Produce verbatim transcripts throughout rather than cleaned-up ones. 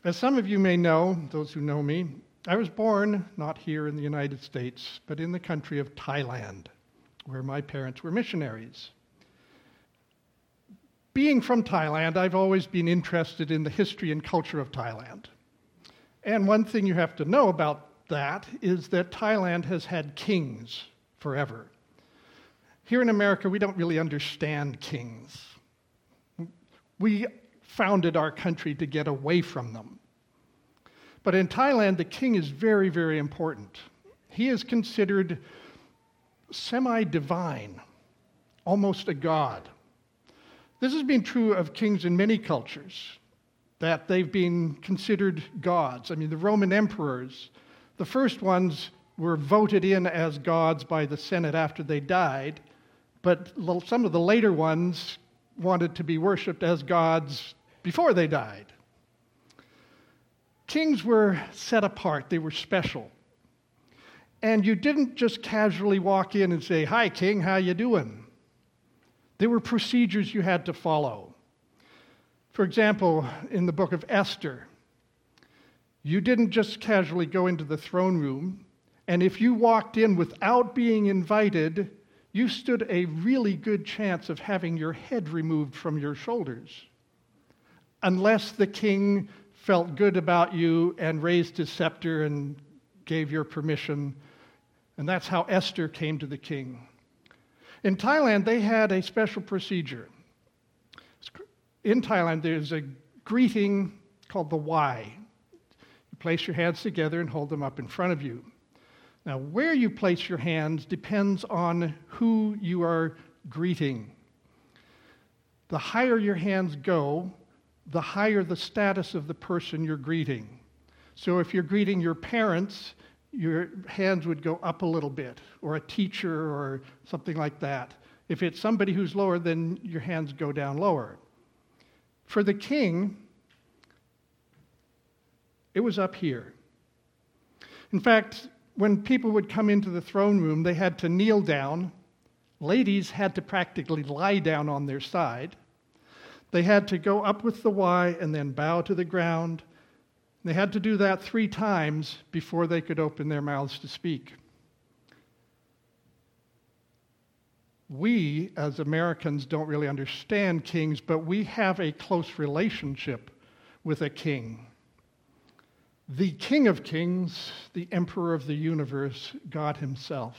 As some of you may know, those who know me, I was born not here in the United States, but in the country of Thailand, where my parents were missionaries. Being from Thailand, I've always been interested in the history and culture of Thailand. And one thing you have to know about that is that Thailand has had kings forever. Here in America, we don't really understand kings. We founded our country to get away from them. But in Thailand, the king is very, very important. He is considered semi-divine, almost a god. This has been true of kings in many cultures, that they've been considered gods. I mean, the Roman emperors, the first ones were voted in as gods by the Senate after they died, but some of the later ones wanted to be worshipped as gods before they died. Kings were set apart. They were special. And you didn't just casually walk in and say, "Hi, king, how you doing?" There were procedures you had to follow. For example, in the book of Esther, you didn't just casually go into the throne room, and if you walked in without being invited, you stood a really good chance of having your head removed from your shoulders, unless the king felt good about you and raised his scepter and gave your permission. And that's how Esther came to the king. In Thailand, they had a special procedure. In Thailand, there's a greeting called the Y. You place your hands together and hold them up in front of you. Now, where you place your hands depends on who you are greeting. The higher your hands go, the higher the status of the person you're greeting. So if you're greeting your parents, your hands would go up a little bit, or a teacher or something like that. If it's somebody who's lower, then your hands go down lower. For the king, it was up here. In fact, when people would come into the throne room, they had to kneel down. Ladies had to practically lie down on their side. They had to go up with the Y and then bow to the ground. They had to do that three times before they could open their mouths to speak. We, as Americans, don't really understand kings, but we have a close relationship with a king. The King of Kings, the Emperor of the universe, God himself.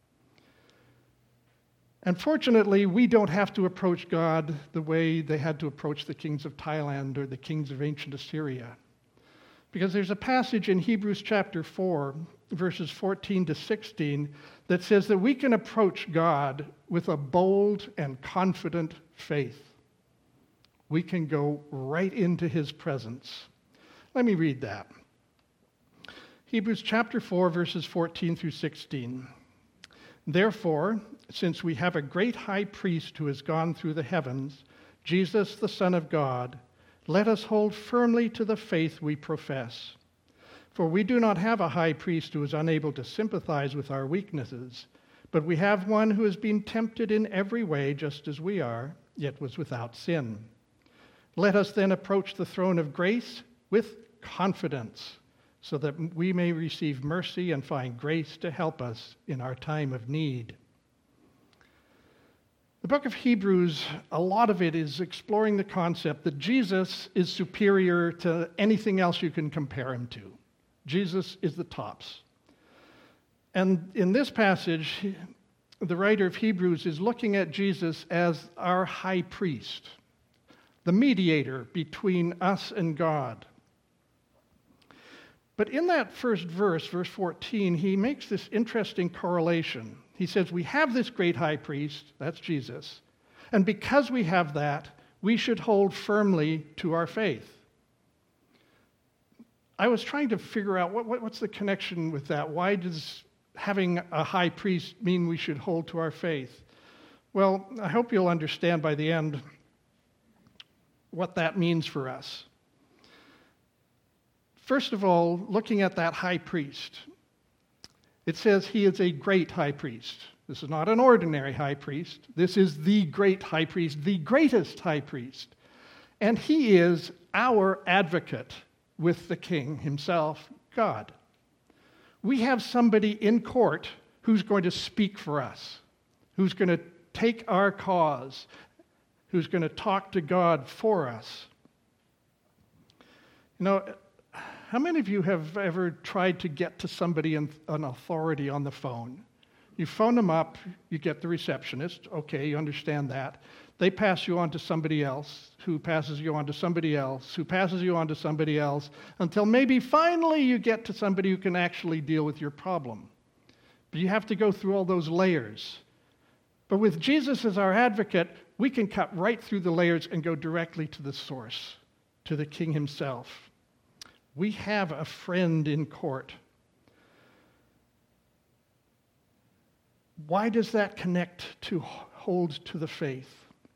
Unfortunately, we don't have to approach God the way they had to approach the kings of Thailand or the kings of ancient Assyria. Because there's a passage in Hebrews chapter four, verses fourteen to sixteen, that says that we can approach God with a bold and confident faith. We can go right into his presence. Let me read that. Hebrews chapter four, verses fourteen through sixteen. Therefore, since we have a great high priest who has gone through the heavens, Jesus, the Son of God, let us hold firmly to the faith we profess. For we do not have a high priest who is unable to sympathize with our weaknesses, but we have one who has been tempted in every way just as we are, yet was without sin. Let us then approach the throne of grace with confidence, so that we may receive mercy and find grace to help us in our time of need. The book of Hebrews, a lot of it is exploring the concept that Jesus is superior to anything else you can compare him to. Jesus is the tops. And in this passage, the writer of Hebrews is looking at Jesus as our high priest, the mediator between us and God. But in that first verse, verse fourteen, he makes this interesting correlation. He says, we have this great high priest, that's Jesus, and because we have that, we should hold firmly to our faith. I was trying to figure out what, what, what's the connection with that. Why does having a high priest mean we should hold to our faith? Well, I hope you'll understand by the end what that means for us. First of all, looking at that high priest, it says he is a great high priest. This is not an ordinary high priest. This is the great high priest, the greatest high priest. And he is our advocate with the king himself, God. We have somebody in court who's going to speak for us, who's going to take our cause, who's going to talk to God for us. You know, how many of you have ever tried to get to somebody in an authority on the phone? You phone them up, you get the receptionist, okay, you understand that. They pass you on to somebody else, who passes you on to somebody else, who passes you on to somebody else, until maybe finally you get to somebody who can actually deal with your problem. But you have to go through all those layers. But with Jesus as our advocate, we can cut right through the layers and go directly to the source, to the King himself. We have a friend in court. Why does that connect to hold to the faith?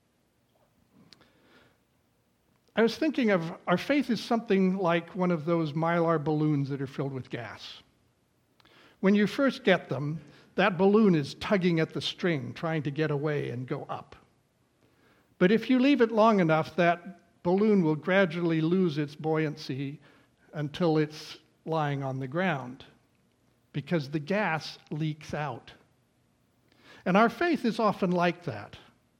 I was thinking of our faith is something like one of those Mylar balloons that are filled with gas. When you first get them, that balloon is tugging at the string, trying to get away and go up. But if you leave it long enough, that balloon will gradually lose its buoyancy until it's lying on the ground, because the gas leaks out. And our faith is often like that.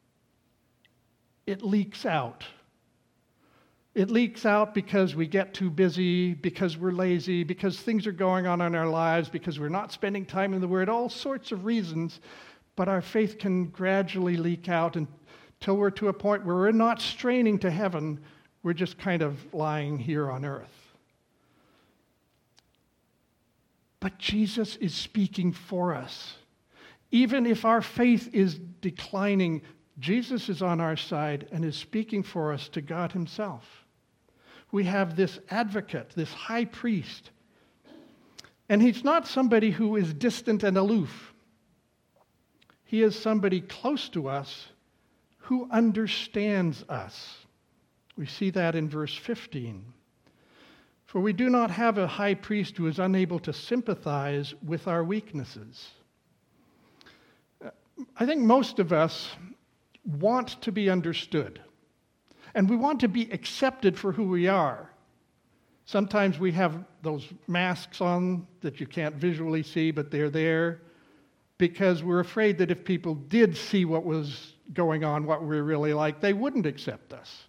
It leaks out. It leaks out because we get too busy, because we're lazy, because things are going on in our lives, because we're not spending time in the Word, all sorts of reasons. But our faith can gradually leak out until we're to a point where we're not straining to heaven, we're just kind of lying here on earth. But Jesus is speaking for us. Even if our faith is declining, Jesus is on our side and is speaking for us to God himself. We have this advocate, this high priest. And he's not somebody who is distant and aloof. He is somebody close to us who understands us. We see that in verse fifteen. For we do not have a high priest who is unable to sympathize with our weaknesses. I think most of us want to be understood, and we want to be accepted for who we are. Sometimes we have those masks on that you can't visually see, but they're there because we're afraid that if people did see what was going on, what we're really like, they wouldn't accept us.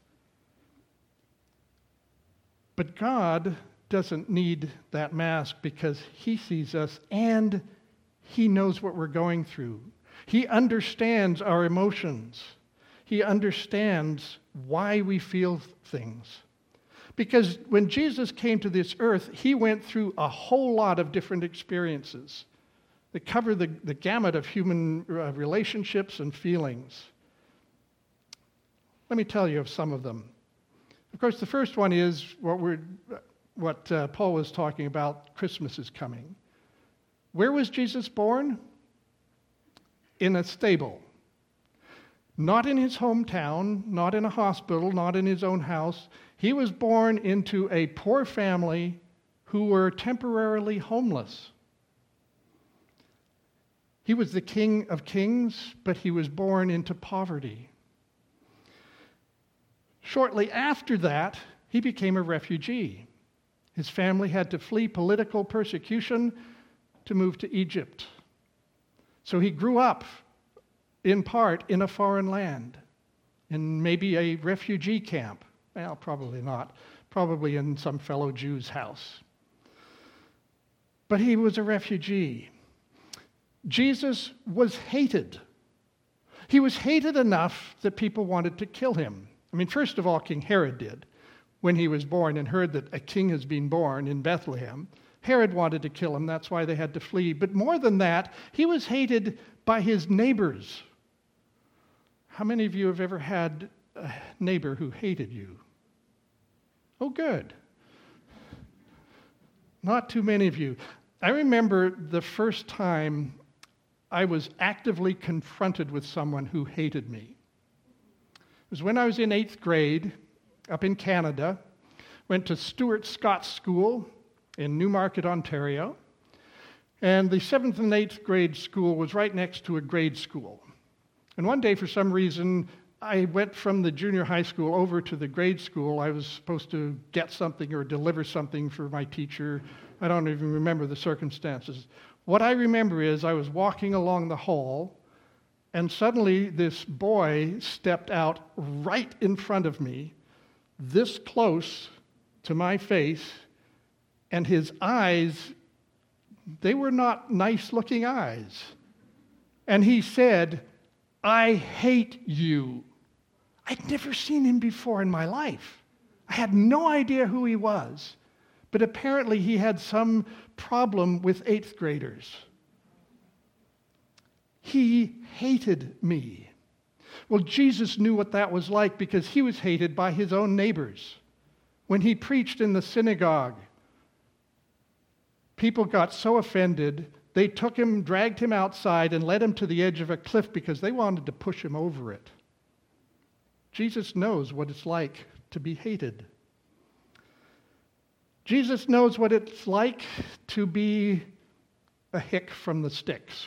But God doesn't need that mask because he sees us and he knows what we're going through. He understands our emotions. He understands why we feel things. Because when Jesus came to this earth, he went through a whole lot of different experiences that cover the, the gamut of human uh, relationships and feelings. Let me tell you of some of them. Of course, the first one is what, we're, what uh, Paul was talking about, Christmas is coming. Where was Jesus born? In a stable. Not in his hometown, not in a hospital, not in his own house. He was born into a poor family who were temporarily homeless. He was the King of Kings, but he was born into poverty. Shortly after that, he became a refugee. His family had to flee political persecution to move to Egypt. So he grew up, in part, in a foreign land, in maybe a refugee camp. Well, probably not. Probably in some fellow Jew's house. But he was a refugee. Jesus was hated. He was hated enough that people wanted to kill him. I mean, first of all, King Herod did. When he was born and heard that a king has been born in Bethlehem, Herod wanted to kill him. That's why they had to flee. But more than that, he was hated by his neighbors. How many of you have ever had a neighbor who hated you? Oh, good. Not too many of you. I remember the first time I was actively confronted with someone who hated me. It was when I was in eighth grade up in Canada, went to Stuart Scott School in Newmarket, Ontario, and the seventh and eighth grade school was right next to a grade school. And one day, for some reason, I went from the junior high school over to the grade school. I was supposed to get something or deliver something for my teacher. I don't even remember the circumstances. What I remember is I was walking along the hall, and suddenly this boy stepped out right in front of me, this close to my face, and his eyes, they were not nice-looking eyes. And he said, "I hate you." I'd never seen him before in my life. I had no idea who he was, but apparently he had some problem with eighth graders. He hated me. Well, Jesus knew what that was like because he was hated by his own neighbors. When he preached in the synagogue, people got so offended, they took him, dragged him outside, and led him to the edge of a cliff because they wanted to push him over it. Jesus knows what it's like to be hated. Jesus knows what it's like to be a hick from the sticks.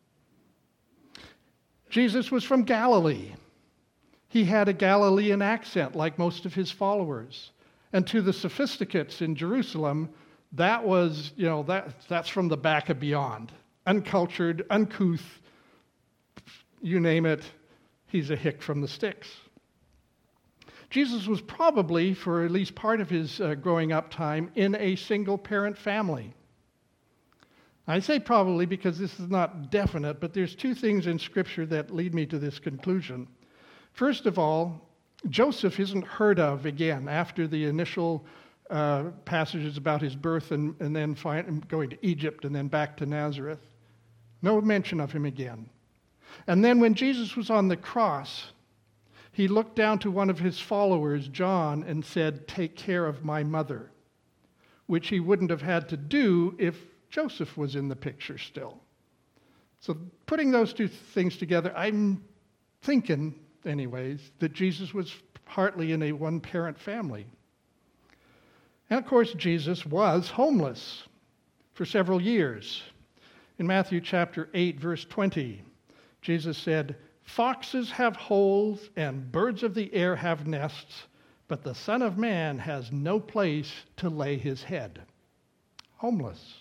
Jesus was from Galilee. He had a Galilean accent like most of his followers. And to the sophisticates in Jerusalem, that was, you know, that, that's from the back of beyond. Uncultured, uncouth, you name it, he's a hick from the sticks. Jesus was probably, for at least part of his uh, growing up time, in a single-parent family. I say probably because this is not definite, but there's two things in Scripture that lead me to this conclusion. First of all, Joseph isn't heard of again after the initial uh, passages about his birth and, and then find, going to Egypt and then back to Nazareth. No mention of him again. And then when Jesus was on the cross, he looked down to one of his followers, John, and said, "Take care of my mother," which he wouldn't have had to do if Joseph was in the picture still. So putting those two things together, I'm thinking, anyways, that Jesus was partly in a one-parent family. And of course, Jesus was homeless for several years. In Matthew chapter eight, verse twenty, Jesus said, "Foxes have holes and birds of the air have nests, but the Son of Man has no place to lay his head." Homeless.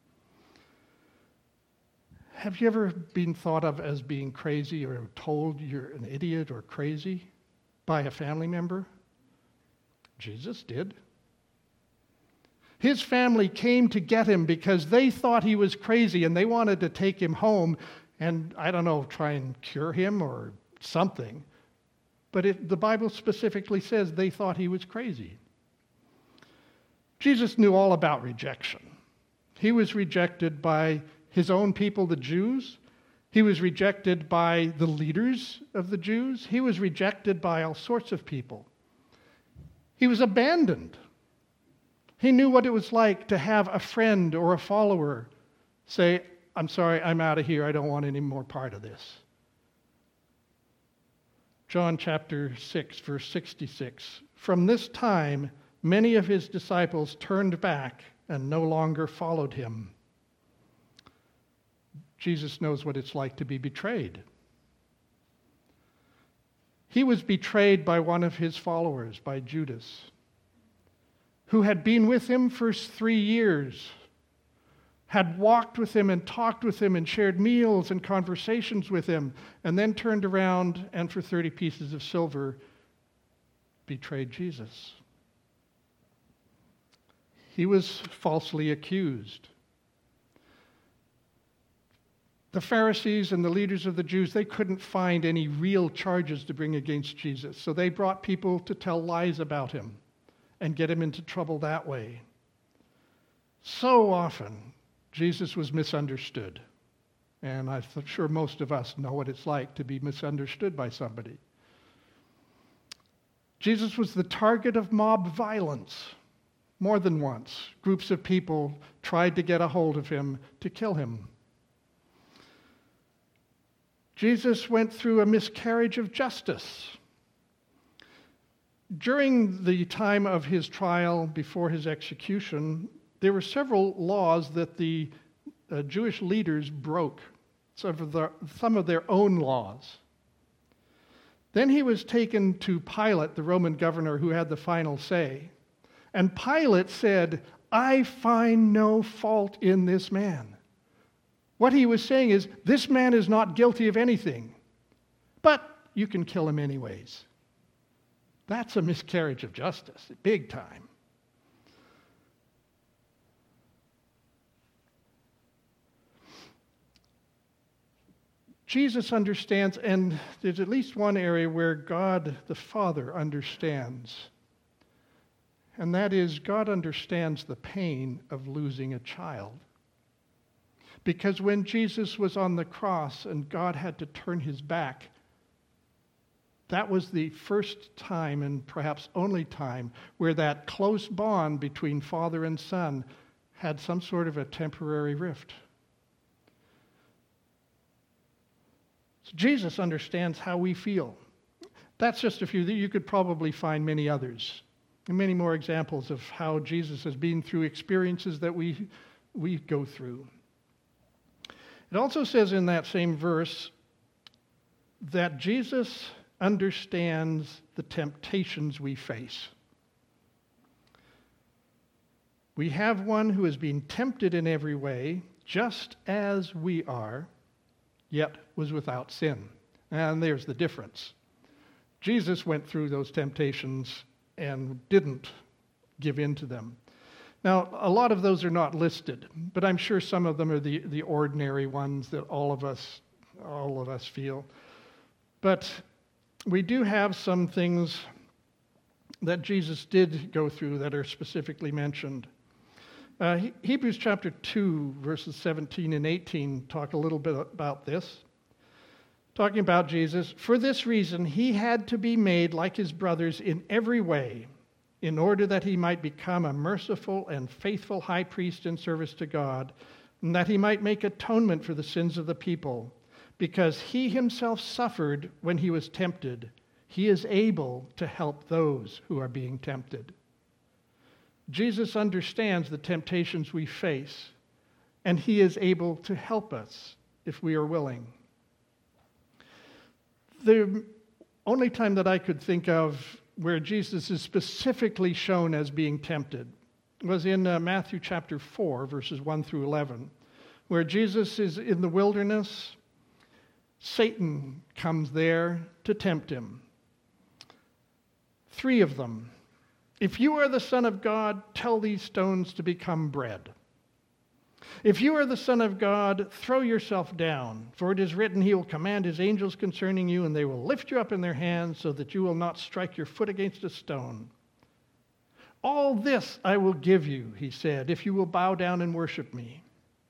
Have you ever been thought of as being crazy or told you're an idiot or crazy by a family member? Jesus did. His family came to get him because they thought he was crazy and they wanted to take him home and, I don't know, try and cure him or something. But it, the Bible specifically says they thought he was crazy. Jesus knew all about rejection. He was rejected by his own people, the Jews. He was rejected by the leaders of the Jews. He was rejected by all sorts of people. He was abandoned. He knew what it was like to have a friend or a follower say, "I'm sorry, I'm out of here. I don't want any more part of this." John chapter six, verse sixty-six. "From this time, many of his disciples turned back and no longer followed him." Jesus knows what it's like to be betrayed. He was betrayed by one of his followers, by Judas, who had been with him for three years, had walked with him and talked with him and shared meals and conversations with him, and then turned around and for thirty pieces of silver betrayed Jesus. He was falsely accused. The Pharisees and the leaders of the Jews, they couldn't find any real charges to bring against Jesus, so they brought people to tell lies about him and get him into trouble that way. So often, Jesus was misunderstood. And I'm sure most of us know what it's like to be misunderstood by somebody. Jesus was the target of mob violence more than once. Groups of people tried to get a hold of him to kill him. Jesus went through a miscarriage of justice. During the time of his trial before his execution, there were several laws that the uh, Jewish leaders broke, some of, their, some of their own laws. Then he was taken to Pilate, the Roman governor who had the final say. And Pilate said, "I find no fault in this man." What he was saying is, this man is not guilty of anything, but you can kill him anyways. That's a miscarriage of justice, big time. Jesus understands, and there's at least one area where God the Father understands, and that is God understands the pain of losing a child. Because when Jesus was on the cross and God had to turn his back, that was the first time, and perhaps only time, where that close bond between father and son had some sort of a temporary rift. So Jesus understands how we feel. That's just a few. You could probably find many others, and many more examples of how Jesus has been through experiences that we, we go through. It also says in that same verse that Jesus understands the temptations we face. We have one who has been tempted in every way, just as we are, yet was without sin. And there's the difference. Jesus went through those temptations and didn't give in to them. Now, a lot of those are not listed, but I'm sure some of them are the, the ordinary ones that all of us, all of us feel. But we do have some things that Jesus did go through that are specifically mentioned. Uh, he, Hebrews chapter two, verses seventeen and eighteen talk a little bit about this. Talking about Jesus, "For this reason he had to be made like his brothers in every way, in order that he might become a merciful and faithful high priest in service to God, and that he might make atonement for the sins of the people. Because he himself suffered when he was tempted, he is able to help those who are being tempted." Jesus understands the temptations we face, and he is able to help us if we are willing. The only time that I could think of where Jesus is specifically shown as being tempted was in uh, Matthew chapter four, verses one through eleven, where Jesus is in the wilderness. Satan comes there to tempt him. Three of them. "If you are the Son of God, tell these stones to become bread. If you are the Son of God, throw yourself down, for it is written, he will command his angels concerning you, and they will lift you up in their hands so that you will not strike your foot against a stone. All this I will give you," he said, "if you will bow down and worship me."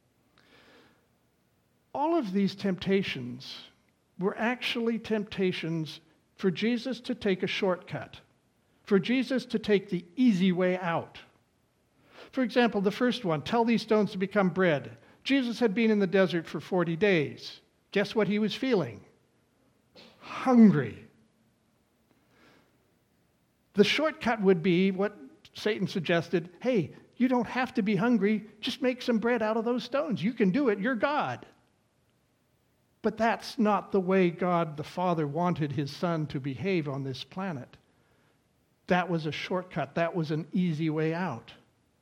All of these temptations were actually temptations for Jesus to take a shortcut, for Jesus to take the easy way out. For example, the first one, "Tell these stones to become bread." Jesus had been in the desert for forty days. Guess what he was feeling? Hungry. The shortcut would be what Satan suggested. Hey, you don't have to be hungry. Just make some bread out of those stones. You can do it. You're God. But that's not the way God the Father wanted his Son to behave on this planet. That was a shortcut. That was an easy way out.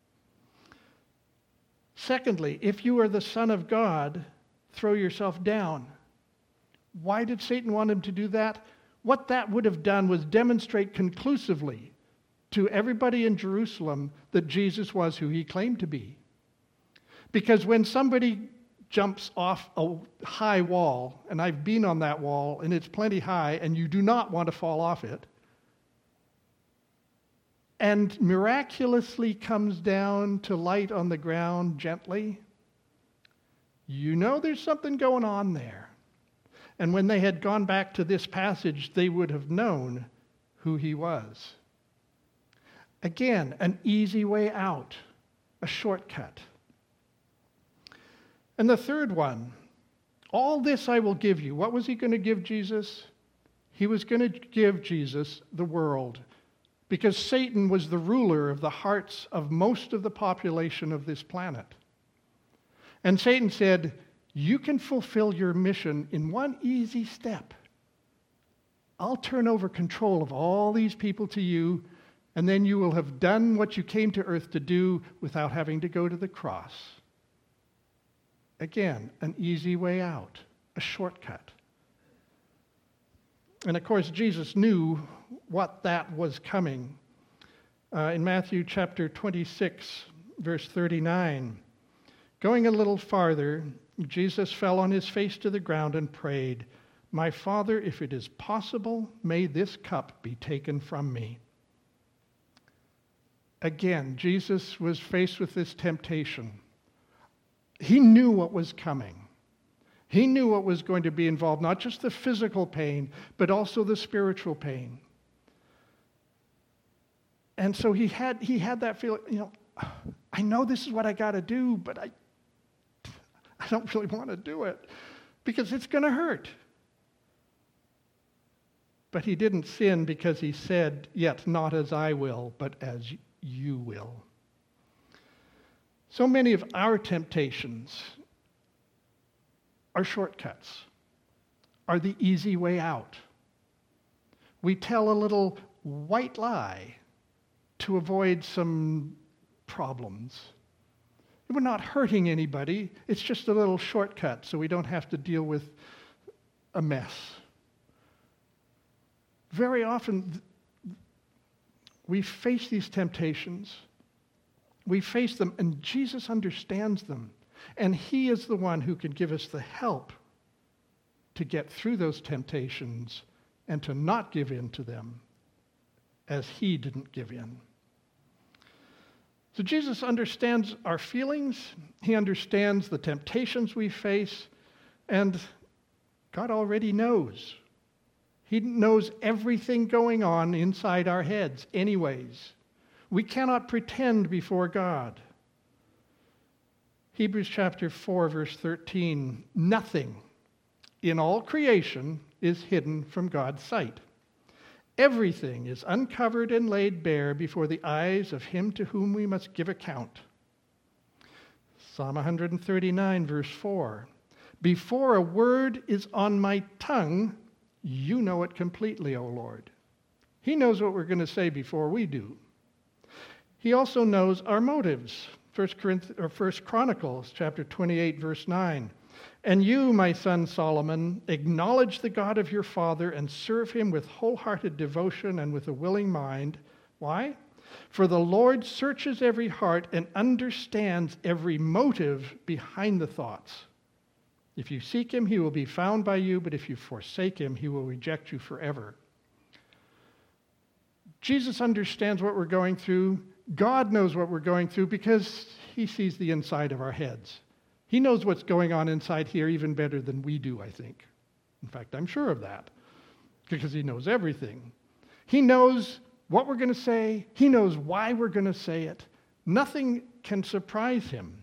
Secondly, "If you are the Son of God, throw yourself down." Why did Satan want him to do that? What that would have done was demonstrate conclusively to everybody in Jerusalem that Jesus was who he claimed to be. Because when somebody jumps off a high wall, and I've been on that wall, and it's plenty high, and you do not want to fall off it, and miraculously comes down to light on the ground gently, you know there's something going on there. And when they had gone back to this passage, they would have known who he was. Again, an easy way out, a shortcut. And the third one, "All this I will give you." What was he going to give Jesus? He was going to give Jesus the world, because Satan was the ruler of the hearts of most of the population of this planet. And Satan said, "You can fulfill your mission in one easy step. I'll turn over control of all these people to you, and then you will have done what you came to earth to do without having to go to the cross. Again, an easy way out, a shortcut. And of course, Jesus knew what that was coming. Uh, in Matthew chapter twenty-six, verse thirty-nine, going a little farther, Jesus fell on his face to the ground and prayed, "My Father, if it is possible, may this cup be taken from me." Again, Jesus was faced with this temptation. He knew what was coming. He knew what was going to be involved, not just the physical pain, but also the spiritual pain. And so he had he had that feeling, you know, I know this is what I got to do, but I, I don't really want to do it because it's going to hurt. But he didn't sin because he said, "Yet not as I will, but as you will." So many of our temptations are shortcuts, are the easy way out. We tell a little white lie to avoid some problems. We're not hurting anybody. It's just a little shortcut so we don't have to deal with a mess. Very often, we face these temptations. We face them, and Jesus understands them. And he is the one who can give us the help to get through those temptations and to not give in to them as he didn't give in. So Jesus understands our feelings. He understands the temptations we face. And God already knows. He knows everything going on inside our heads anyways. We cannot pretend before God. Hebrews chapter four, verse thirteen, nothing in all creation is hidden from God's sight. Everything is uncovered and laid bare before the eyes of him to whom we must give account. Psalm one thirty-nine, verse four, before a word is on my tongue, you know it completely, O Lord. He knows what we're going to say before we do. He also knows our motives. First Corinthians, or First Chronicles chapter twenty-eight, verse nine. And you, my son Solomon, acknowledge the God of your father and serve him with wholehearted devotion and with a willing mind. Why? For the Lord searches every heart and understands every motive behind the thoughts. If you seek him, he will be found by you, but if you forsake him, he will reject you forever. Jesus understands what we're going through. God knows what we're going through because he sees the inside of our heads. He knows what's going on inside here even better than we do, I think. In fact, I'm sure of that because he knows everything. He knows what we're going to say. He knows why we're going to say it. Nothing can surprise him.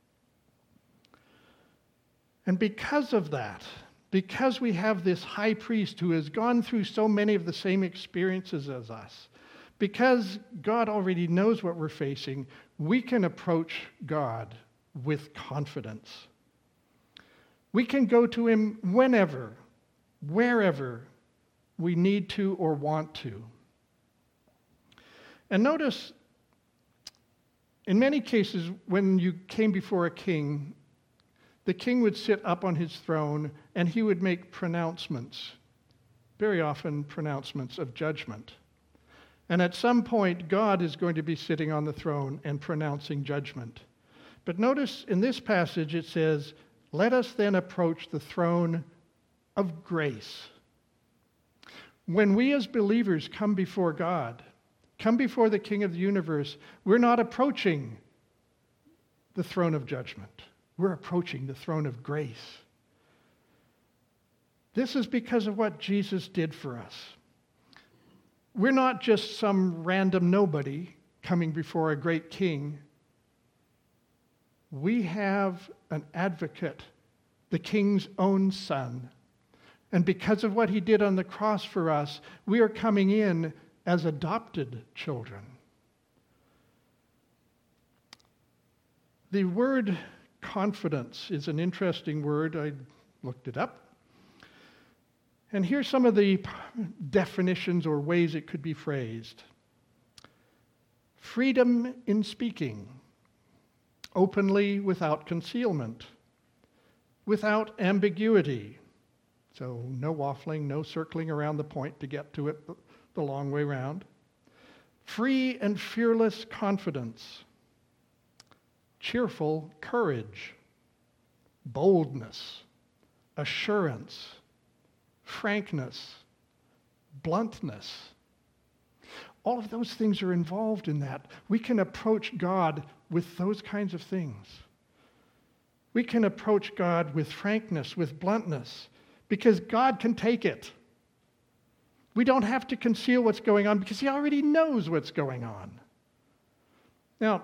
And because of that, because we have this high priest who has gone through so many of the same experiences as us, because God already knows what we're facing, we can approach God with confidence. We can go to him whenever, wherever we need to or want to. And notice, in many cases, when you came before a king, the king would sit up on his throne and he would make pronouncements, very often pronouncements of judgment. And at some point, God is going to be sitting on the throne and pronouncing judgment. But notice in this passage it says, let us then approach the throne of grace. When we as believers come before God, come before the King of the universe, we're not approaching the throne of judgment. We're approaching the throne of grace. This is because of what Jesus did for us. We're not just some random nobody coming before a great king. We have an advocate, the king's own son. And because of what he did on the cross for us, we are coming in as adopted children. The word confidence is an interesting word. I looked it up. And here's some of the definitions or ways it could be phrased. Freedom in speaking, openly without concealment, without ambiguity. So no waffling, no circling around the point to get to it the long way round. Free and fearless confidence, cheerful courage, boldness, assurance, frankness, bluntness. All of those things are involved in that. We can approach God with those kinds of things. We can approach God with frankness, with bluntness, because God can take it. We don't have to conceal what's going on because He already knows what's going on. Now,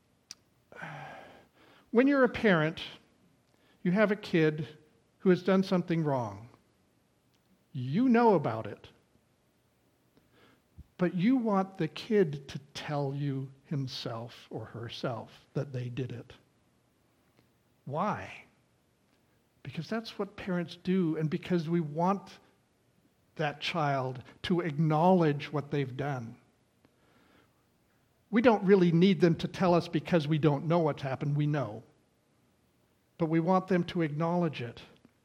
when you're a parent, you have a kid who has done something wrong. You know about it. But you want the kid to tell you himself or herself that they did it. Why? Because that's what parents do, and because we want that child to acknowledge what they've done. We don't really need them to tell us because we don't know what's happened. We know. But we want them to acknowledge it.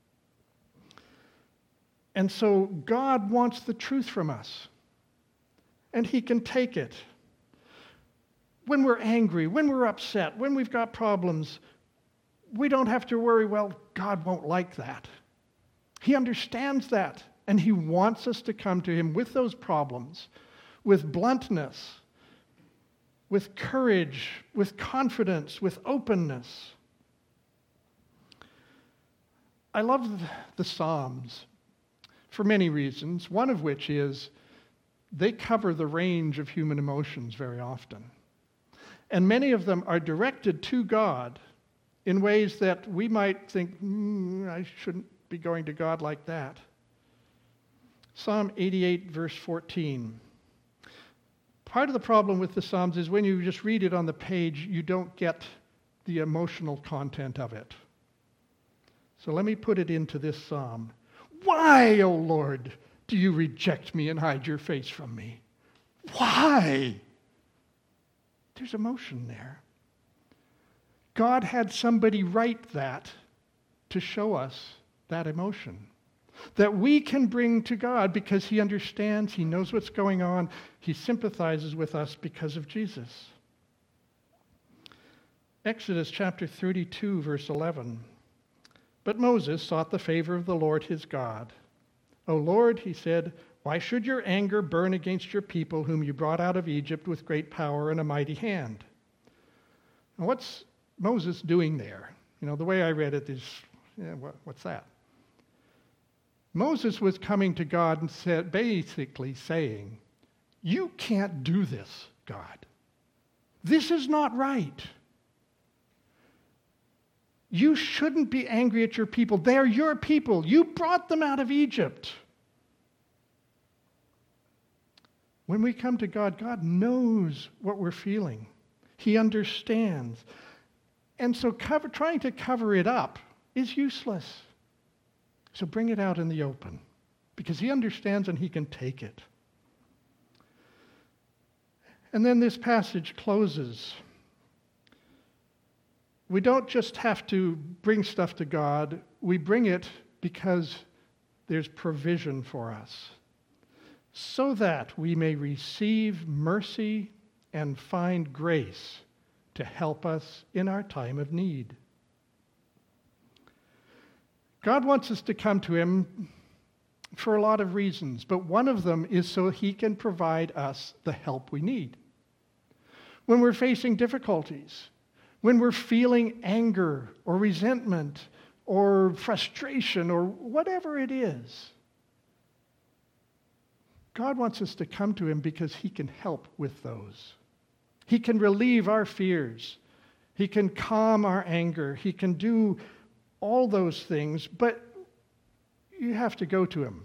And so God wants the truth from us. And He can take it. When we're angry, when we're upset, when we've got problems, we don't have to worry, well, God won't like that. He understands that, and He wants us to come to Him with those problems, with bluntness, with courage, with confidence, with openness. I love the Psalms for many reasons, one of which is they cover the range of human emotions very often. And many of them are directed to God in ways that we might think, mm, I shouldn't be going to God like that. Psalm eighty-eight, verse fourteen. Part of the problem with the Psalms is when you just read it on the page, you don't get the emotional content of it. So let me put it into this psalm. Why, O Lord, do you reject me and hide your face from me? Why? There's emotion there. God had somebody write that to show us that emotion that we can bring to God because He understands, He knows what's going on, He sympathizes with us because of Jesus. Exodus chapter thirty-two, verse eleven. But Moses sought the favor of the Lord his God. O Lord, he said, why should your anger burn against your people whom you brought out of Egypt with great power and a mighty hand? Now, what's Moses doing there? You know, the way I read it is, yeah, what, what's that? Moses was coming to God and said, basically saying, you can't do this, God. This is not right. You shouldn't be angry at your people. They're your people. You brought them out of Egypt. When we come to God, God knows what we're feeling. He understands. And so cover, trying to cover it up is useless. So bring it out in the open, because He understands and He can take it. And then this passage closes. We don't just have to bring stuff to God. We bring it because there's provision for us, so that we may receive mercy and find grace to help us in our time of need. God wants us to come to Him for a lot of reasons, but one of them is so He can provide us the help we need. When we're facing difficulties, when we're feeling anger or resentment or frustration or whatever it is, God wants us to come to Him because He can help with those. He can relieve our fears. He can calm our anger. He can do all those things, but you have to go to Him.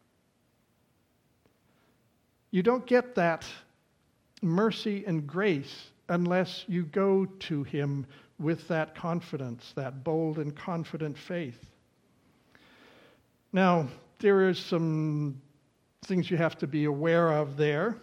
You don't get that mercy and grace unless you go to Him with that confidence, that bold and confident faith. Now, there are some things you have to be aware of there.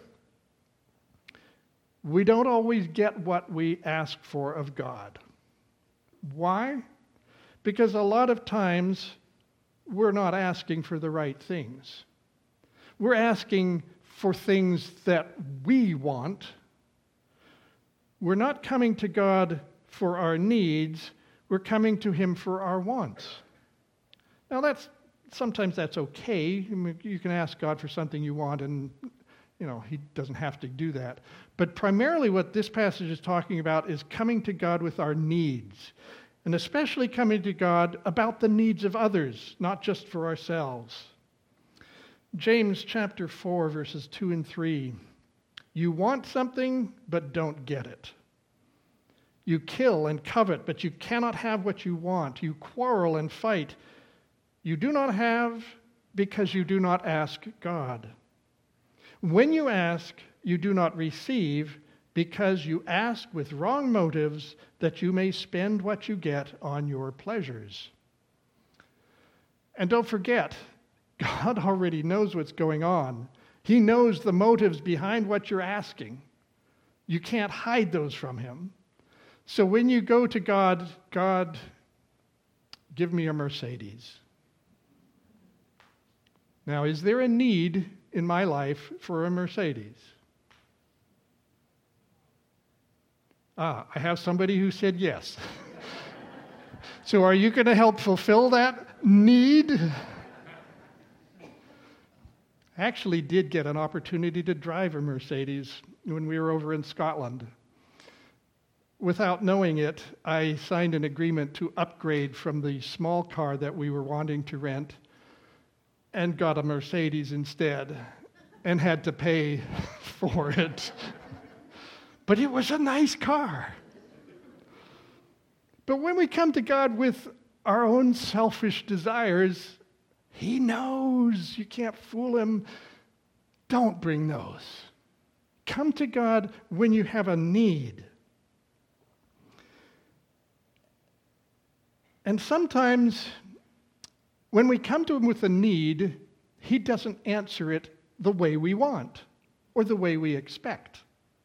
We don't always get what we ask for of God. Why? Because a lot of times we're not asking for the right things. We're asking for things that we want. We're not coming to God for our needs. We're coming to Him for our wants. Now, that's sometimes that's okay. I mean, you can ask God for something you want, and you know He doesn't have to do that. But primarily, what this passage is talking about is coming to God with our needs, and especially coming to God about the needs of others, not just for ourselves. James chapter four, verses two and three. You want something, but don't get it. You kill and covet, but you cannot have what you want. You quarrel and fight. You do not have because you do not ask God. When you ask, you do not receive because you ask with wrong motives that you may spend what you get on your pleasures. And don't forget, God already knows what's going on. He knows the motives behind what you're asking. You can't hide those from Him. So when you go to God, God, give me a Mercedes. Now, is there a need in my life for a Mercedes? Ah, I have somebody who said yes. So are you going to help fulfill that need? I actually did get an opportunity to drive a Mercedes when we were over in Scotland. Without knowing it, I signed an agreement to upgrade from the small car that we were wanting to rent and got a Mercedes instead and had to pay for it. But it was a nice car. But when we come to God with our own selfish desires, He knows you can't fool Him. Don't bring those. Come to God when you have a need. And sometimes when we come to Him with a need, He doesn't answer it the way we want or the way we expect.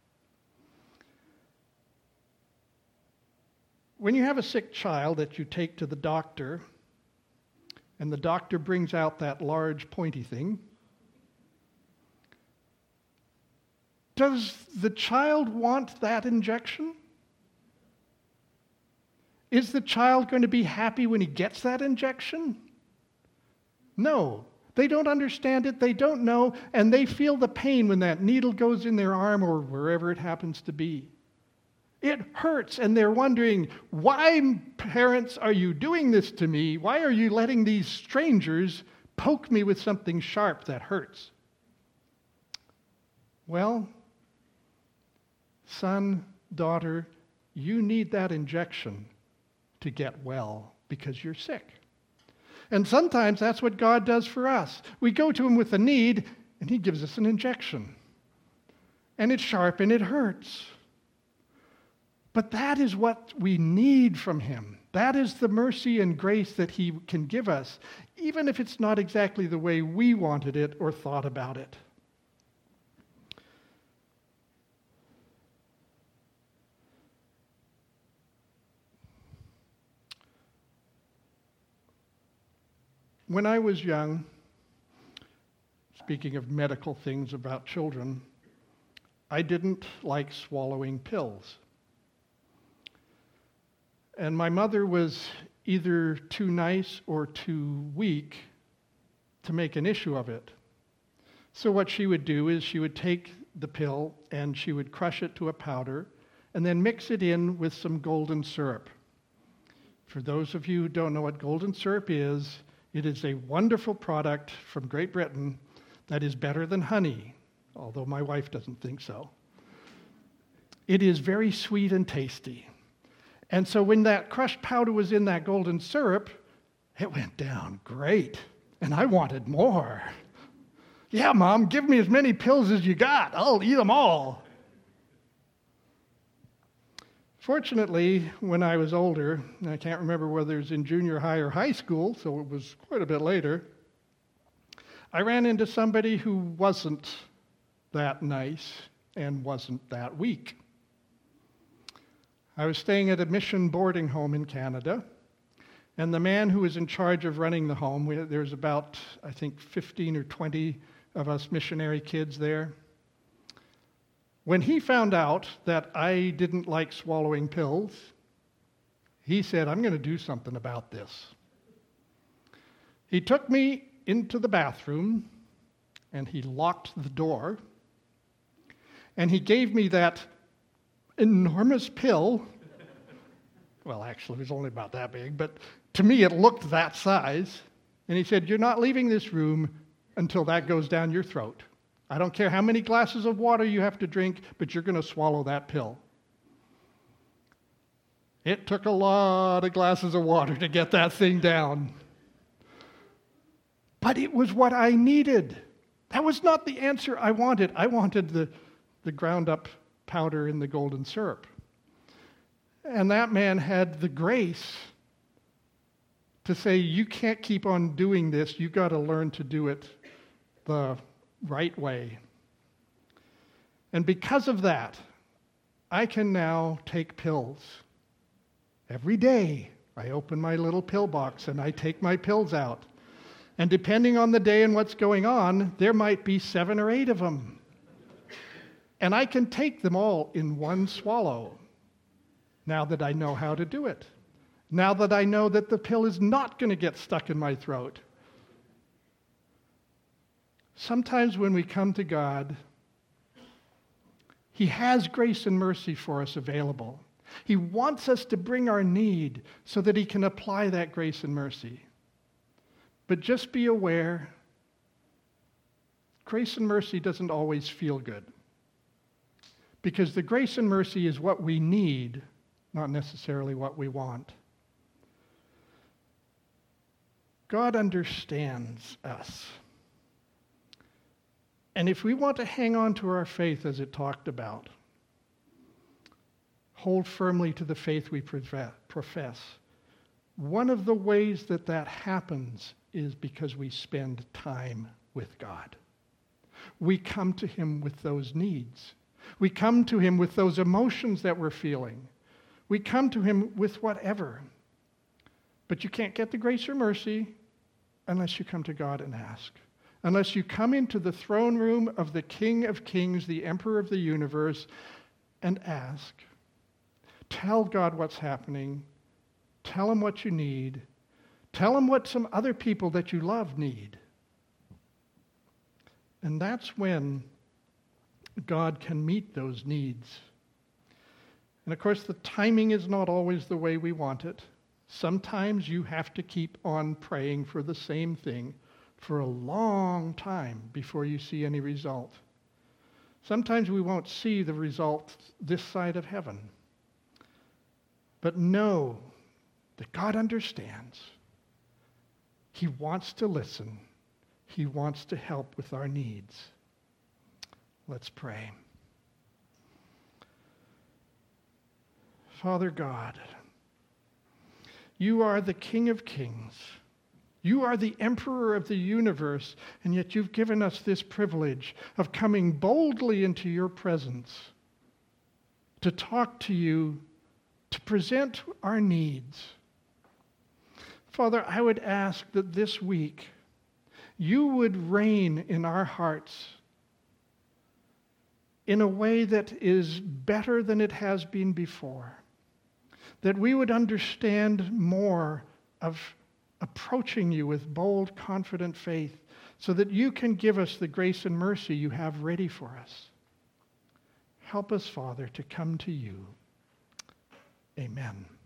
When you have a sick child that you take to the doctor, and the doctor brings out that large pointy thing, does the child want that injection? Is the child going to be happy when he gets that injection? No. They don't understand it, they don't know, and they feel the pain when that needle goes in their arm or wherever it happens to be. It hurts, and they're wondering, why, parents, are you doing this to me? Why are you letting these strangers poke me with something sharp that hurts? Well, son, daughter, you need that injection to get well because you're sick. And sometimes that's what God does for us. We go to Him with a need, and He gives us an injection. And it's sharp and it hurts. But that is what we need from Him. That is the mercy and grace that He can give us, even if it's not exactly the way we wanted it or thought about it. When I was young, speaking of medical things about children, I didn't like swallowing pills. And my mother was either too nice or too weak to make an issue of it. So what she would do is she would take the pill and she would crush it to a powder and then mix it in with some golden syrup. For those of you who don't know what golden syrup is, it is a wonderful product from Great Britain that is better than honey, although my wife doesn't think so. It is very sweet and tasty. And so when that crushed powder was in that golden syrup, it went down great. And I wanted more. Yeah, Mom, give me as many pills as you got. I'll eat them all. Fortunately, when I was older, and I can't remember whether it was in junior high or high school, so it was quite a bit later, I ran into somebody who wasn't that nice and wasn't that weak. I was staying at a mission boarding home in Canada, and the man who was in charge of running the home, we, there's about, I think, fifteen or twenty of us missionary kids there. When he found out that I didn't like swallowing pills, he said, I'm going to do something about this. He took me into the bathroom, and he locked the door, and he gave me that enormous pill. Well, actually, it was only about that big, but to me it looked that size. And he said, you're not leaving this room until that goes down your throat. I don't care how many glasses of water you have to drink, but you're going to swallow that pill. It took a lot of glasses of water to get that thing down. But it was what I needed. That was not the answer I wanted. I wanted the, the ground up powder in the golden syrup. And that man had the grace to say, you can't keep on doing this. You've got to learn to do it the right way. And because of that, I can now take pills. Every day, I open my little pill box and I take my pills out. And depending on the day and what's going on, there might be seven or eight of them. And I can take them all in one swallow, now that I know how to do it. Now that I know that the pill is not going to get stuck in my throat. Sometimes when we come to God, He has grace and mercy for us available. He wants us to bring our need so that He can apply that grace and mercy. But just be aware, grace and mercy doesn't always feel good. Because the grace and mercy is what we need, not necessarily what we want. God understands us. And if we want to hang on to our faith as it talked about, hold firmly to the faith we profess, one of the ways that that happens is because we spend time with God. We come to Him with those needs. We come to Him with those emotions that we're feeling. We come to Him with whatever. But you can't get the grace or mercy unless you come to God and ask. Unless you come into the throne room of the King of Kings, the Emperor of the universe, and ask. Tell God what's happening. Tell Him what you need. Tell Him what some other people that you love need. And that's when God can meet those needs. And of course, the timing is not always the way we want it. Sometimes you have to keep on praying for the same thing for a long time before you see any result. Sometimes we won't see the result this side of heaven. But know that God understands. He wants to listen. He wants to help with our needs. Let's pray. Father God, You are the King of Kings. You are the Emperor of the universe, and yet You've given us this privilege of coming boldly into Your presence to talk to You, to present our needs. Father, I would ask that this week You would reign in our hearts in a way that is better than it has been before. That we would understand more of approaching You with bold, confident faith so that You can give us the grace and mercy You have ready for us. Help us, Father, to come to You. Amen.